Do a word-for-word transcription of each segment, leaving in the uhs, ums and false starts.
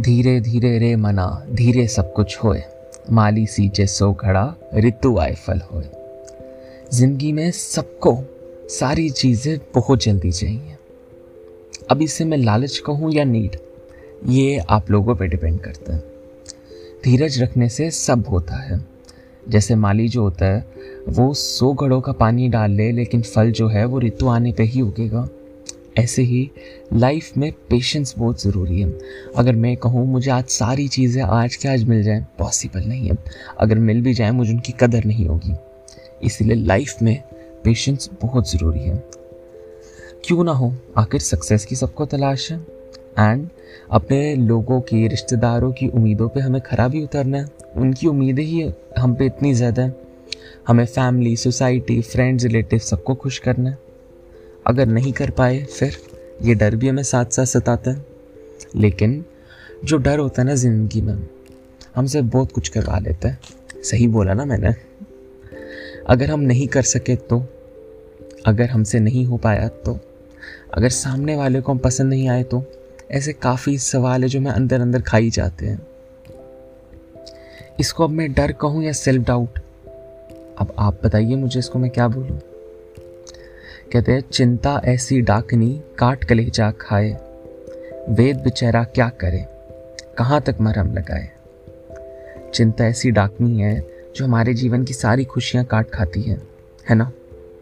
धीरे धीरे रे मना धीरे सब कुछ होए, माली सींचे सो घड़ा ऋतु आए फल होए। जिंदगी में सबको सारी चीजें बहुत जल्दी चाहिए। अब इसे मैं लालच कहूँ या नीड, ये आप लोगों पे डिपेंड करता है। धीरज रखने से सब होता है। जैसे माली जो होता है वो सौ घड़ों का पानी डाल ले, लेकिन फल जो है वो ऋतु आने पे ही उगेगा। ऐसे ही लाइफ में पेशेंस बहुत ज़रूरी है। अगर मैं कहूँ मुझे आज सारी चीज़ें आज के आज मिल जाएं, पॉसिबल नहीं है। अगर मिल भी जाए मुझे उनकी कदर नहीं होगी। इसलिए लाइफ में पेशेंस बहुत ज़रूरी है। क्यों ना हो, आखिर सक्सेस की सबको तलाश है। एंड अपने लोगों की, रिश्तेदारों की उम्मीदों पे हमें खरा भी उतरना है। उनकी उम्मीदें ही हम पे इतनी ज़्यादा है। हमें फैमिली, सोसाइटी, फ्रेंड्स, रिलेटिव सबको खुश करना है। अगर नहीं कर पाए फिर ये डर भी हमें साथ साथ सताता है। लेकिन जो डर होता है ना ज़िंदगी में, हमसे बहुत कुछ करवा लेता है। सही बोला ना मैंने? अगर हम नहीं कर सके तो, अगर हमसे नहीं हो पाया तो, अगर सामने वाले को हम पसंद नहीं आए तो, ऐसे काफ़ी सवाल है जो मैं अंदर अंदर खाई जाते हैं। इसको अब मैं डर कहूँ या सेल्फ डाउट? अब आप बताइए मुझे, इसको मैं क्या बोलूँ? कहते हैं चिंता ऐसी डाकनी काट कलेजा खाए, वेद बेचारा क्या करे कहाँ तक मरहम लगाए। चिंता ऐसी डाकनी है जो हमारे जीवन की सारी खुशियाँ काट खाती है, है ना?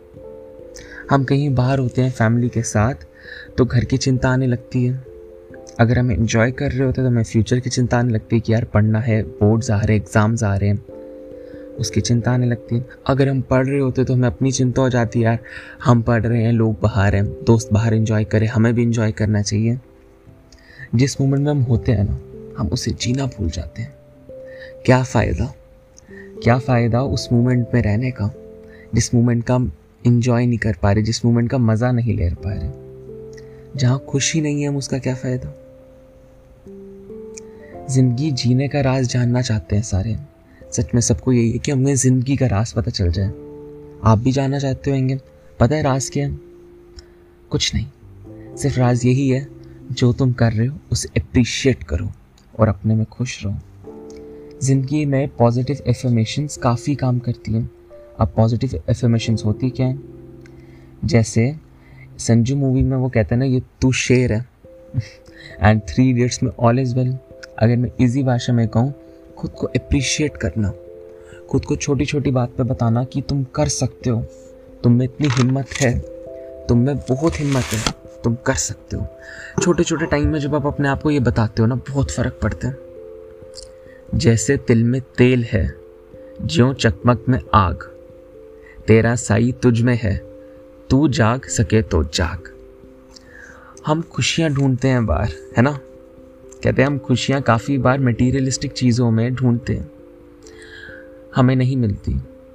हम कहीं बाहर होते हैं फैमिली के साथ तो घर की चिंता आने लगती है। अगर हम एंजॉय कर रहे होते हैं तो हमें फ्यूचर की चिंता आने लगती है कि यार पढ़ना है, बोर्ड्स आ रहे हैं, एग्ज़ाम्स आ रहे हैं, उसकी चिंता आने लगती है। अगर हम पढ़ रहे होते तो हमें अपनी चिंता हो जाती है, यार हम पढ़ रहे हैं, लोग बाहर हैं, दोस्त बाहर एंजॉय करें, हमें भी एंजॉय करना चाहिए। जिस मोमेंट में हम होते हैं ना, हम उसे जीना भूल जाते हैं। क्या फ़ायदा, क्या फ़ायदा उस मोमेंट में रहने का जिस मोमेंट का हम इंजॉय नहीं कर पा रहे, जिस मोमेंट का मज़ा नहीं ले पा रहे। जहाँ खुशी नहीं है हम उसका क्या फ़ायदा। ज़िंदगी जीने का राज जानना चाहते हैं सारे। सच में सबको यही है कि हमें ज़िंदगी का राज पता चल जाए। आप भी जानना चाहते होंगे, पता है राज क्या है? कुछ नहीं, सिर्फ राज यही है जो तुम कर रहे हो उसे अप्रिशिएट करो और अपने में खुश रहो। ज़िंदगी में पॉजिटिव एफर्मेशंस काफ़ी काम करती हैं। अब पॉजिटिव एफर्मेशंस होती क्या है? जैसे संजू मूवी में वो कहते हैं ना, ये तू शेर है एंड थ्री इडियट्स में ऑल इज़ वेल। अगर मैं इजी भाषा में कहूँ, खुद को अप्रिशिएट करना, खुद को छोटी छोटी बात पे बताना कि तुम कर सकते हो, तुम में इतनी हिम्मत है, तुम में बहुत हिम्मत है, तुम कर सकते हो। छोटे छोटे टाइम में जब आप अपने आप को ये बताते हो ना, बहुत फ़र्क पड़ता है। जैसे तिल में तेल है, ज्यों चकमक में आग, तेरा साई तुझ में है, तू जाग सके तो जाग। हम खुशियाँ ढूंढते हैं बाहर, है ना? कहते हैं हम खुशियाँ काफ़ी बार मटेरियलिस्टिक चीज़ों में ढूंढते हैं, हमें नहीं मिलती।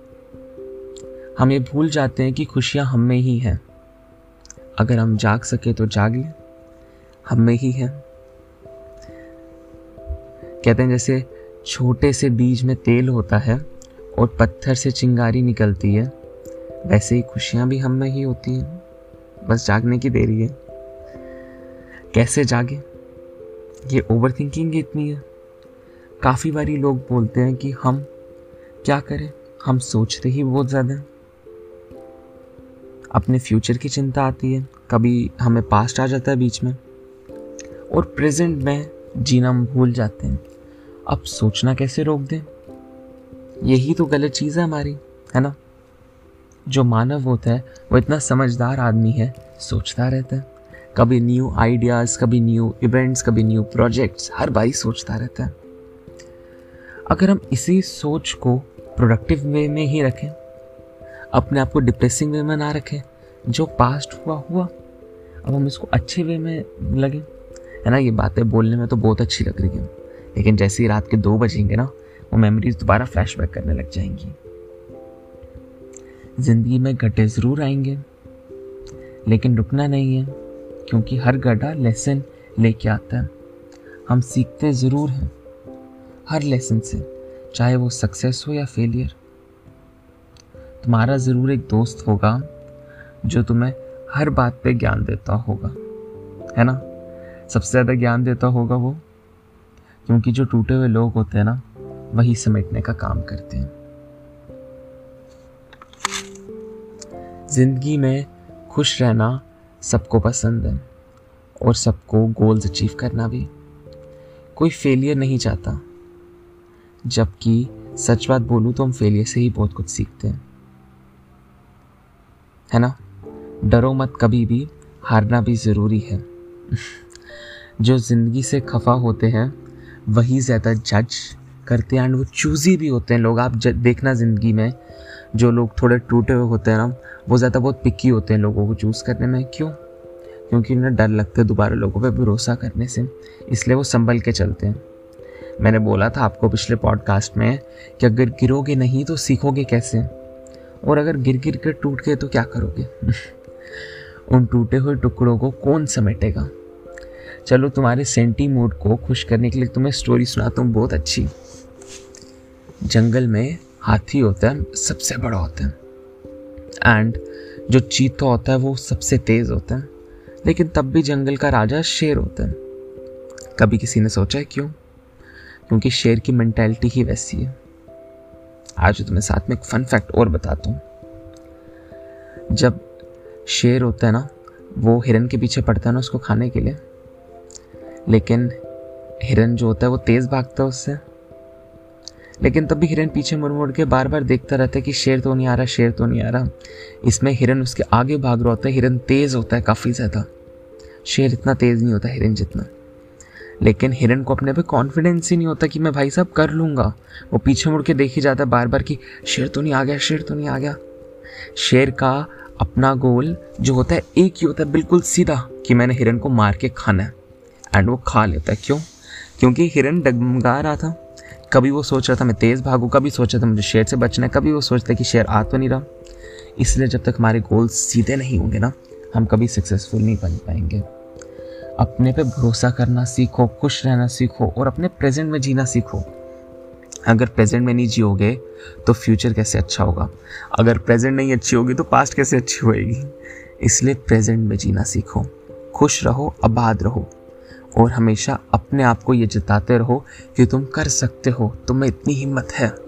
हम ये भूल जाते हैं कि खुशियाँ हम में ही हैं। अगर हम जाग सके तो जाग लें, हम में ही हैं। कहते हैं जैसे छोटे से बीज में तेल होता है और पत्थर से चिंगारी निकलती है, वैसे ही खुशियाँ भी हम में ही होती हैं, बस जागने की देरी है। कैसे जागे? ये ओवर थिंकिंग इतनी है। काफ़ी बारी लोग बोलते हैं कि हम क्या करें, हम सोचते ही बहुत ज़्यादा हैं। अपने फ्यूचर की चिंता आती है, कभी हमें पास्ट आ जाता है बीच में, और प्रेजेंट में जीना हम भूल जाते हैं। अब सोचना कैसे रोक दें? यही तो गलत चीज़ है हमारी, है ना? जो मानव होता है वो इतना समझदार आदमी है, सोचता रहता है। कभी न्यू आइडियाज़, कभी न्यू इवेंट्स, कभी न्यू प्रोजेक्ट्स, हर बारी सोचता रहता है। अगर हम इसी सोच को प्रोडक्टिव वे में ही रखें, अपने आप को डिप्रेसिंग वे में ना रखें, जो पास्ट हुआ हुआ, अब हम इसको अच्छे वे में लगे, है ना? ये बातें बोलने में तो बहुत अच्छी लग रही है, लेकिन जैसे ही रात के दो बजेंगे ना, वो मेमोरीज दोबारा फ्लैशबैक करने लग जाएंगी। जिंदगी में गड्ढे ज़रूर आएंगे, लेकिन रुकना नहीं है, क्योंकि हर गड्ढा लेसन लेके आता है। हम सीखते ज़रूर हैं हर लेसन से, चाहे वो सक्सेस हो या फेलियर। तुम्हारा ज़रूर एक दोस्त होगा जो तुम्हें हर बात पे ज्ञान देता होगा, है ना? सबसे ज़्यादा ज्ञान देता होगा वो, क्योंकि जो टूटे हुए लोग होते हैं ना, वही समेटने का काम करते हैं। जिंदगी में खुश रहना सबको पसंद है और सबको गोल्स अचीव करना भी। कोई फेलियर नहीं चाहता, जबकि सच बात बोलूं तो हम फेलियर से ही बहुत कुछ सीखते हैं, है ना। डरो मत कभी भी, हारना भी ज़रूरी है। जो ज़िंदगी से खफा होते हैं वही ज़्यादा जज करते हैं एंड वो चूज़ी भी होते हैं लोग। आप देखना ज़िंदगी में जो लोग थोड़े टूटे हुए होते हैं ना, वो ज़्यादा बहुत पिकी होते हैं लोगों को चूज़ करने में। क्यों? क्योंकि उन्हें डर लगता है दोबारा लोगों पे भरोसा करने से, इसलिए वो संभल के चलते हैं। मैंने बोला था आपको पिछले पॉडकास्ट में कि अगर गिरोगे नहीं तो सीखोगे कैसे, और अगर गिर गिर कर टूट गए तो क्या करोगे? उन टूटे हुए टुकड़ों को कौन समेटेगा? चलो तुम्हारे सेंटी मूड को खुश करने के लिए तुम्हें स्टोरी सुनाता हूँ बहुत अच्छी। जंगल में हाथी होता है, सबसे बड़ा होता है, एंड जो चीता होता है वो सबसे तेज होता है, लेकिन तब भी जंगल का राजा शेर होता है। कभी किसी ने सोचा है क्यों? क्योंकि शेर की मेंटालिटी ही वैसी है। आज तुम्हें साथ में एक फन फैक्ट और बताता हूँ। जब शेर होता है ना, वो हिरन के पीछे पड़ता है ना उसको खाने के लिए, लेकिन हिरन जो होता है वो तेज भागता है उससे, लेकिन तब भी हिरन पीछे मुड़ मुड़ के बार बार देखता रहता है कि शेर तो नहीं आ रहा, शेर तो नहीं आ रहा। इसमें हिरन उसके आगे भाग रहा होता है। हिरन तेज होता है काफ़ी ज़्यादा, शेर इतना तेज नहीं होता हिरन जितना। लेकिन हिरन को अपने पे कॉन्फिडेंस ही नहीं होता कि मैं भाई साहब कर लूँगा। वो पीछे मुड़ के देख ही जाता है बार बार कि शेर तो नहीं आ गया, शेर तो नहीं आ गया। शेर का अपना गोल जो होता है एक ही होता है, बिल्कुल सीधा, कि मैंने हिरन को मार के खाना है, एंड वो खा लेता है। क्यों? क्योंकि हिरन डगमगा रहा था। कभी वो सोच रहा था मैं तेज़ भागूँ, कभी सोच रहा था मुझे शेर से बचना है, कभी वो सोचता है कि शेर आ तो नहीं रहा। इसलिए जब तक हमारे गोल सीधे नहीं होंगे ना, हम कभी सक्सेसफुल नहीं बन पाएंगे। अपने पे भरोसा करना सीखो, खुश रहना सीखो और अपने प्रेजेंट में जीना सीखो। अगर प्रेजेंट में नहीं जियोगे तो फ्यूचर कैसे अच्छा होगा? अगर प्रेजेंट नहीं अच्छी होगी तो पास्ट कैसे अच्छी होएगी? इसलिए प्रेजेंट में जीना सीखो, खुश रहो, आबाद रहो और हमेशा अपने आप को ये जताते रहो कि तुम कर सकते हो, तुम में इतनी हिम्मत है।